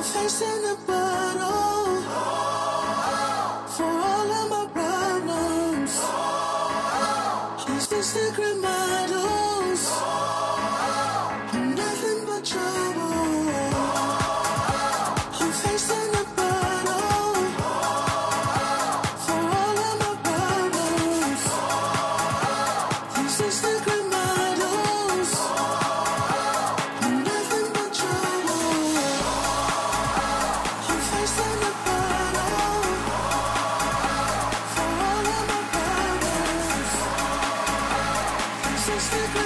facing the battle for all of my problems. These the secret medals, I'm nothing but trouble. I'm facing the battle for all of my problems. These the secret medals, I'm nothing but trouble. I'm facing the battle for all of my problems. These the secret